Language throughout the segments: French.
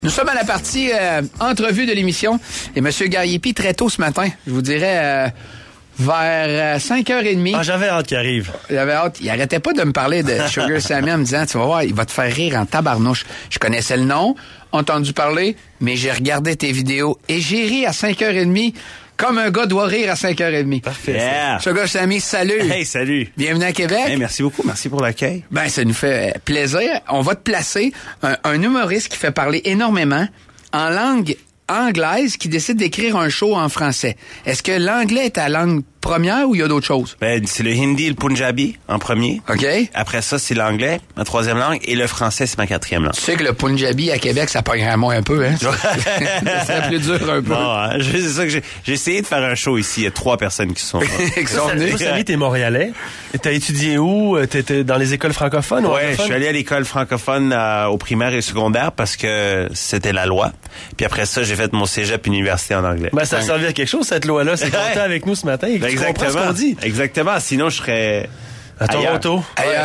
Nous sommes à la partie entrevue de l'émission et M. Gariepi, très tôt ce matin, je vous dirais vers 5h30. Ah, j'avais hâte qu'il arrive. J'avais hâte. Il arrêtait pas de me parler de Sugar Sammy en me disant, tu vas voir, il va te faire rire en tabarnouche. Je connaissais le nom, entendu parler, mais j'ai regardé tes vidéos et j'ai ri à 5h30 comme un gars doit rire à 5h30. Parfait. Yeah. Sugar Sammy, salut. Hey, salut. Bienvenue à Québec. Hey, merci beaucoup. Merci pour l'accueil. Ben, ça nous fait plaisir. On va te placer un humoriste qui fait parler énormément en langue anglaise qui décide d'écrire un show en français. Est-ce que l'anglais est ta langue première ou il y a d'autres choses? Ben, c'est le hindi et le punjabi en premier. OK. Après ça, c'est l'anglais, ma troisième langue, et le français, c'est ma quatrième langue. Tu sais que le punjabi à Québec, ça pognerait moins un peu, hein? Ça serait plus dur un peu. Bon, hein, c'est ça que j'ai essayé de faire un show ici. Il y a 3 personnes qui sont là. Qui sont venues. Toi, Sammy, t'es Montréalais. T'as étudié où? T'étais dans les écoles francophones? ou Ouais, je anglophones? suis allé à l'école francophone au primaire et secondaire parce que c'était la loi. Puis après ça, j'ai fait mon cégep université en anglais. Ben, ça a servi à quelque chose, cette loi-là. C'est content avec nous ce matin. Et tu comprends ce qu'on dit. Exactement. Sinon, je serais À Toronto.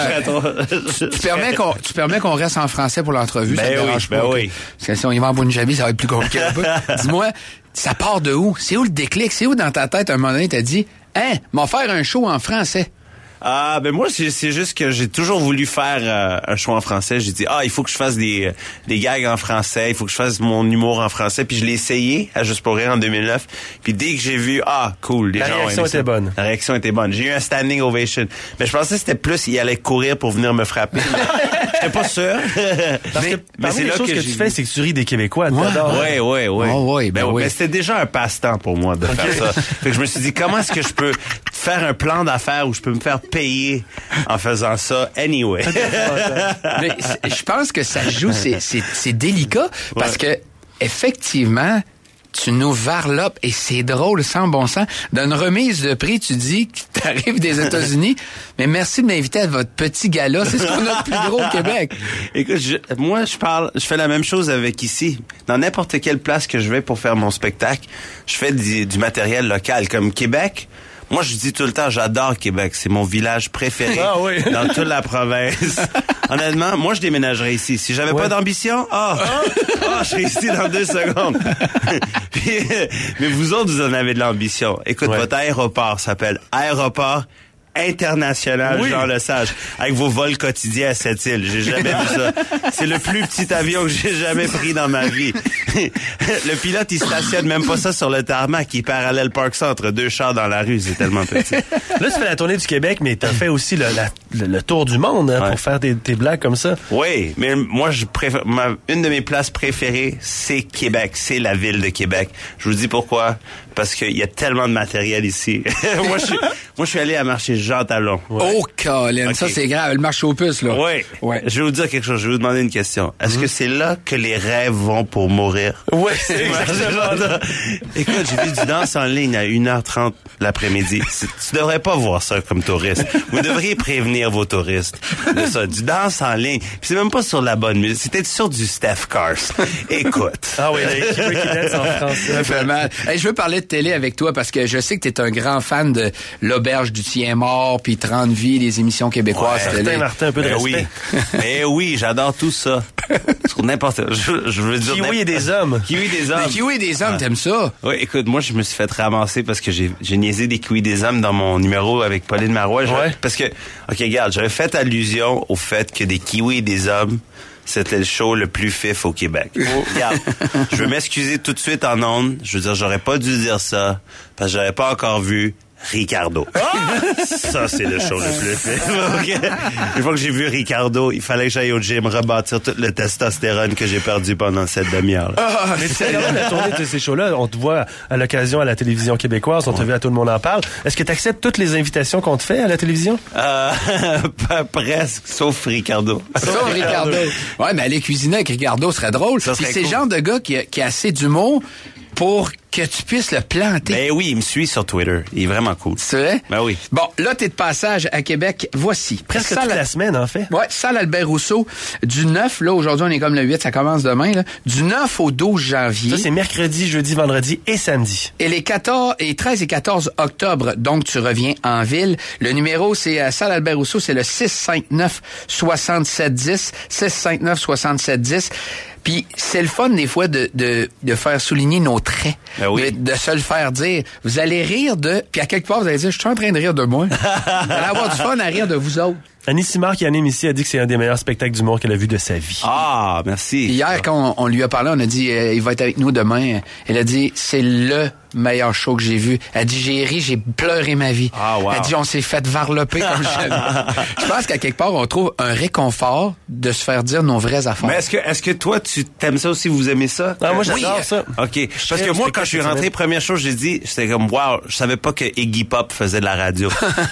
Tu permets qu'on reste en français pour l'entrevue, ça te dérange pas? Oui. Parce que si on y va en punjabi, ça va être plus compliqué un peu. Dis-moi, ça part de où? C'est où le déclic? C'est où dans ta tête, à un moment donné, t'as dit, m'en faire un show en français? Ah, ben moi, c'est juste que j'ai toujours voulu faire un show en français. J'ai dit, il faut que je fasse des gags en français, il faut que je fasse mon humour en français. Puis je l'ai essayé à Juste pour rire en 2009. Puis dès que j'ai vu, cool, les gens La réaction était bonne. La réaction était bonne. J'ai eu un standing ovation. Mais je pensais que c'était plus, il allait courir pour venir me frapper. J'étais pas sûr. Parce que parmi les choses que tu fais, c'est que tu ris des Québécois. Ouais. Oh, oui, ben oui. Mais c'était déjà un passe-temps pour moi de faire ça. Fait que je me suis dit, comment est-ce que je peux faire un plan d'affaires où je peux me faire payer en faisant ça anyway? Mais je pense que ça joue, c'est délicat parce que effectivement, tu nous varlopes et c'est drôle, sans bon sens. Dans une remise de prix, tu dis que t'arrives des États-Unis, mais merci de m'inviter à votre petit gala. C'est ce qu'on a de plus gros au Québec. Écoute, je fais la même chose avec ici. Dans n'importe quelle place que je vais pour faire mon spectacle, je fais du matériel local. Comme Québec, moi, je dis tout le temps, j'adore Québec. C'est mon village préféré dans toute la province. Honnêtement, moi, je déménagerais ici. Si j'avais pas d'ambition, je serais ici dans 2 secondes. Mais vous autres, vous en avez de l'ambition. Écoute, votre aéroport s'appelle Aéroport international Jean Lesage, avec vos vols quotidiens à cette île. J'ai jamais vu ça. C'est le plus petit avion que j'ai jamais pris dans ma vie. Le pilote, il stationne même pas ça sur le tarmac, il parallèle Park Centre, 2 chars dans la rue, c'est tellement petit. Là, tu fais la tournée du Québec, mais t'as fait aussi le tour du monde pour faire tes blagues comme ça. Oui, mais moi, je préfère, une de mes places préférées, c'est Québec, c'est la ville de Québec. Je vous dis pourquoi. Parce qu'il y a tellement de matériel ici. Moi, je suis allé à marché Jean Talon. Oh, Colin, ça c'est grave, le marché aux puces, là. Oui. Ouais. Je vais vous dire quelque chose, je vais vous demander une question. Est-ce que c'est là que les rêves vont pour mourir? Oui, c'est exactement ça. Écoute, j'ai vu du danse en ligne à 1h30 l'après-midi. Tu devrais pas voir ça comme touriste. Vous devriez prévenir vos touristes de ça. Du danse en ligne. Puis c'est même pas sur la bonne musique. C'était sur du Steph Cars. Écoute. Ah oui, qui dance en français. Ça fait mal. Hey, je veux parler de télé avec toi parce que je sais que t'es un grand fan de L'Auberge du Tien-Mort puis 30 vies, les émissions québécoises. Martin, un peu de respect. Mais oui, j'adore tout ça. Sur n'importe... Je veux dire... Kiwi et des hommes. Kiwi des hommes. Mais Kiwi et des hommes, t'aimes ça? Oui, écoute, moi, je me suis fait ramasser parce que j'ai niaisé des Kiwi des hommes dans mon numéro avec Pauline Marois. Parce que, OK, regarde, j'avais fait allusion au fait que des Kiwi et des hommes, c'était le show le plus fif au Québec. Regarde, je veux m'excuser tout de suite en ondes. Je veux dire, j'aurais pas dû dire ça parce que j'aurais pas encore vu Ricardo. Ça, c'est le show le plus fait. Okay. Une fois que j'ai vu Ricardo, il fallait que j'aille au gym rebâtir tout le testostérone que j'ai perdu pendant cette demi-heure. Mais c'est quand même la tournée de ces shows-là. On te voit à l'occasion à la télévision québécoise. On te voit à Tout le monde en parle. Est-ce que tu acceptes toutes les invitations qu'on te fait à la télévision? Presque, sauf Ricardo. Sauf Ricardo. Ouais, mais aller cuisiner avec Ricardo serait drôle. Puis c'est le genre de gars qui a assez d'humour pour que tu puisses le planter. Ben oui, il me suit sur Twitter. Il est vraiment cool. C'est vrai? Ben oui. Bon, là, t'es de passage à Québec. Voici. Presque toute la semaine, en fait. Ouais, salle Albert Rousseau. Du 9, là, aujourd'hui, on est comme le 8, ça commence demain, là. Du 9 au 12 janvier. Ça, c'est mercredi, jeudi, vendredi et samedi. Et les 13 et 14 octobre, donc, tu reviens en ville. Le numéro, c'est salle Albert Rousseau, c'est le 659-6710. 659-6710. Puis c'est le fun des fois de faire souligner nos traits. Ben oui. De se le faire dire. Vous allez rire de... Puis à quelque part, vous allez dire, je suis en train de rire de moi. Vous allez avoir du fun à rire de vous autres. Annie Simard, qui anime ici, a dit que c'est un des meilleurs spectacles d'humour qu'elle a vu de sa vie. Ah, merci. Hier, quand on lui a parlé, on a dit, il va être avec nous demain. Elle a dit, c'est le meilleur show que j'ai vu. Elle dit, j'ai ri, j'ai pleuré ma vie. Ah, wow. Elle dit, on s'est fait varloper comme jamais. Je pense qu'à quelque part, on trouve un réconfort de se faire dire nos vraies affaires. Mais est-ce que toi, tu t'aimes ça aussi, vous aimez ça? Ah, moi, j'adore ça. OK. Parce que moi, quand je suis rentré, première chose, j'ai dit, j'étais comme, wow, je savais pas que Iggy Pop faisait de la radio.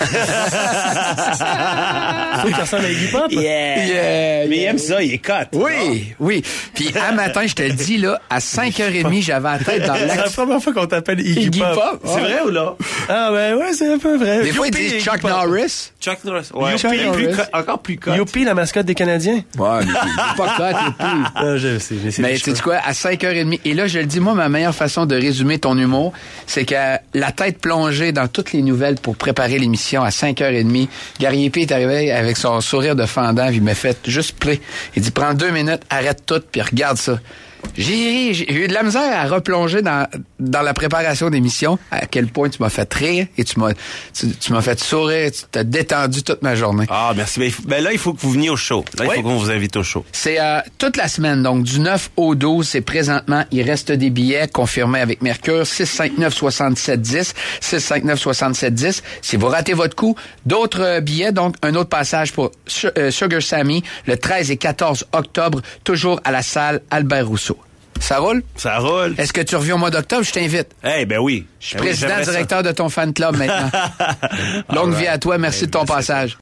Tu ressemble à Iggy Pop? Yeah. Mais il aime ça, il est cut. Oui. Puis un matin, je te le dis, là, à 5h30, j'avais la tête dans C'est la l'axe. première fois qu'on t'appelle Iggy Pop. C'est vrai ou là? Ah, ben ouais, c'est un peu vrai. Des fois, ils Youpi, disent Iggy Chuck Pop. Norris. Chuck Norris. Ouais. Chuck Norris. Encore plus cut. Youpi, la mascotte des Canadiens. Ouais, mais il est pas cut, Youpi. Ah, je sais, mais c'est Mais des tu sais cheveux. quoi, à 5h30, et là, je le dis, moi, ma meilleure façon de résumer ton humour, c'est que la tête plongée dans toutes les nouvelles pour préparer l'émission à 5h30, Gary Épée est arrivé avec son sourire de fendant, puis il m'a fait juste play. Il dit, prends 2 minutes, arrête tout, puis regarde ça. J'ai eu de la misère à replonger dans la préparation d'émission, à quel point tu m'as fait rire et tu m'as fait sourire, tu t'as détendu toute ma journée. Ah, merci. Ben là, il faut que vous veniez au show. Là, il faut qu'on vous invite au show. C'est toute la semaine, donc du 9 au 12, c'est présentement, il reste des billets confirmés avec Mercure, 659-6710, 659-6710. Si vous ratez votre coup, d'autres billets, donc un autre passage pour Sugar Sammy, le 13 et 14 octobre, toujours à la salle Albert Rousseau. Ça roule? Ça roule. Est-ce que tu reviens au mois d'octobre? Je t'invite. Ben oui. Je suis président directeur de ton fan club maintenant. Longue vie à toi. Merci de ton passage.